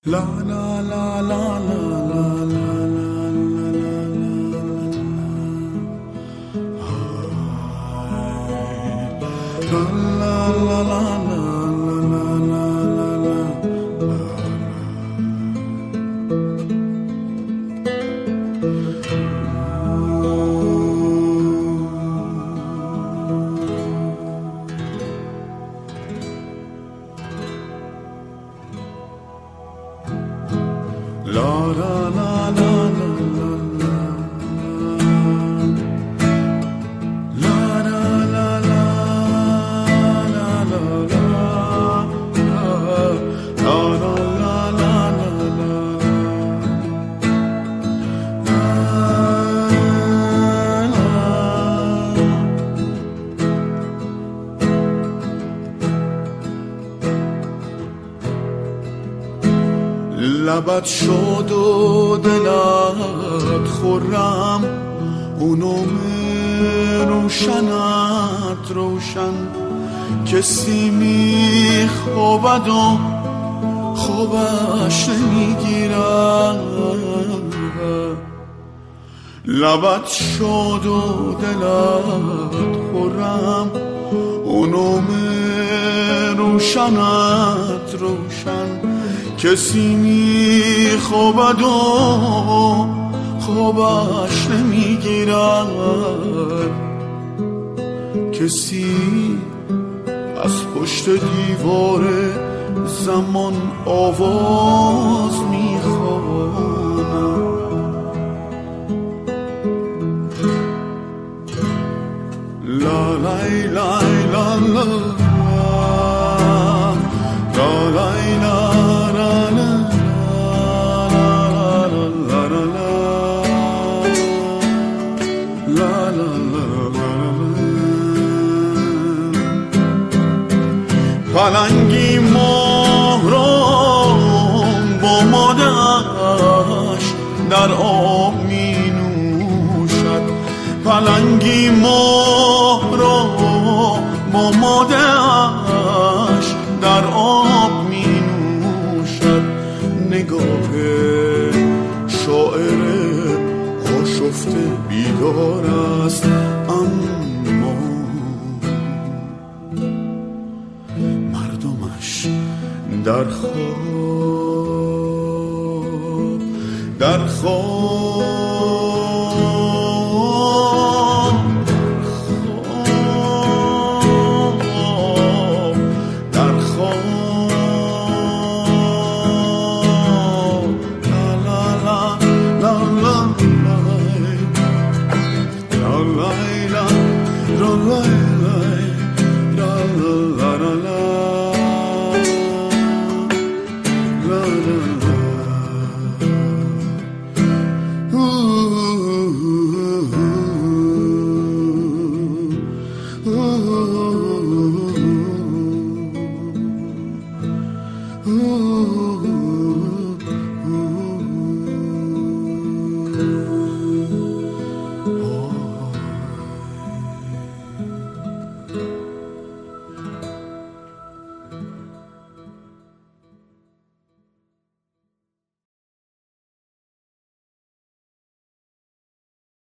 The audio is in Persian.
La la la la la la la la la la. لبت شد و دلت خورم اونم روشنت روشن کسی میخوابد و خوابش نمیگیرد لبت شد و دلت خورم اونم روشنت روشن کسی میخوابد و خوابش نمیگیرد کسی از پشت دیوار زمان آواز میخواند لا لای لای لا لا لا لای لا پلنگی ماه را با مادرش در آب می نوشد پلنگی ماه را با مادرش در آب می نوشد نگاه شاعر آشفته بیدار است اما مردمش در خواب